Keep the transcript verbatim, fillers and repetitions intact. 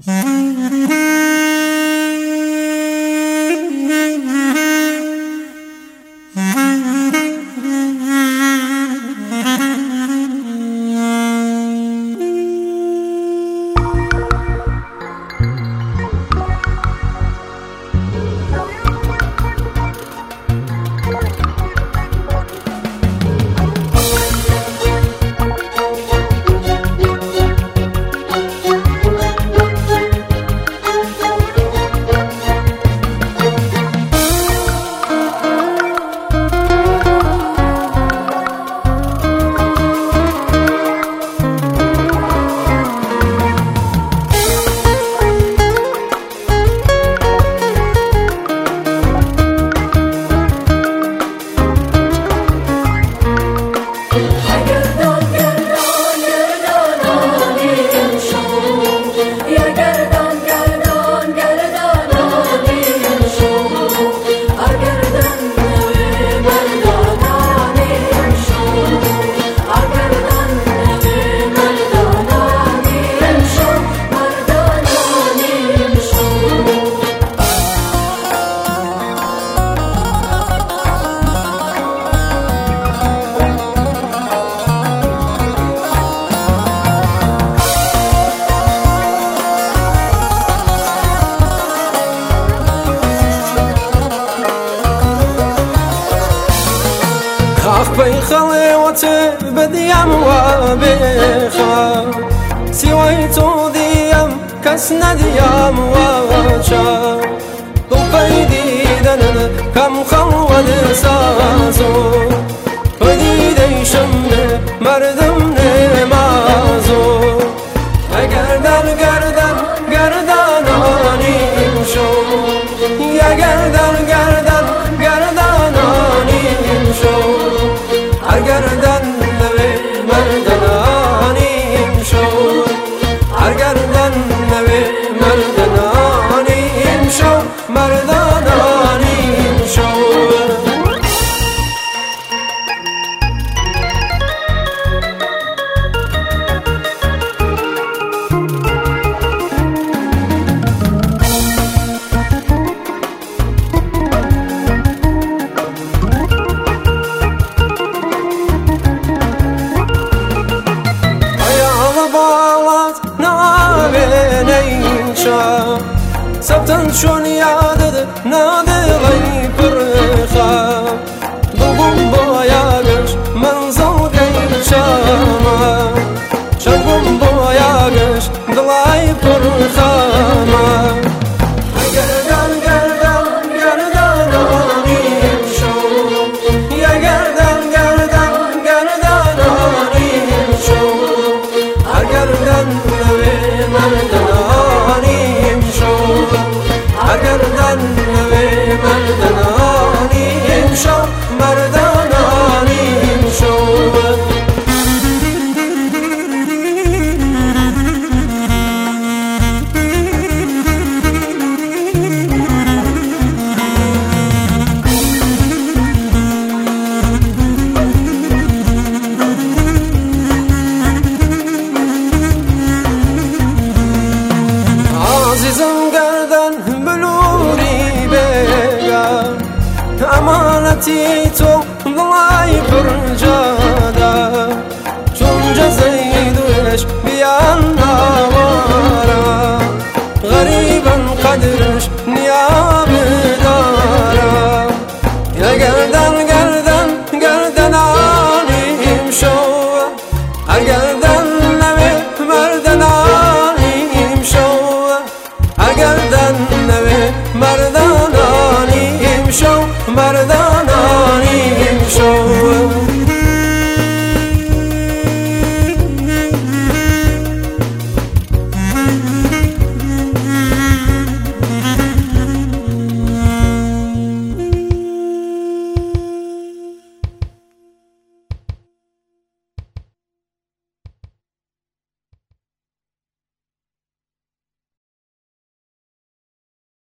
أخبي خلوتي بديم وبيخا سويتو ديم كسنا ديم وشا طبي ديدن كم خلوة سازو ودي ديشم مردم نمازو أجردن جردن جردن آني شو يا جردن جردن جردن آني شو أرجردن نبي مردناني مشو أرجردن نبي مردناني مشو مردناني مشو سبتن شون یادد نادی پرخا دوم باید منزل گیشم شبم باید دلای پرخا گردن گردن گردن آنیم شو یا گردن گردن گردن آنیم شو گردن نوی مردنانیم شو أجردن نبي مردناني يمشو مردناني يمشو عزيزم قردن أمانتي تو ضلاي برجا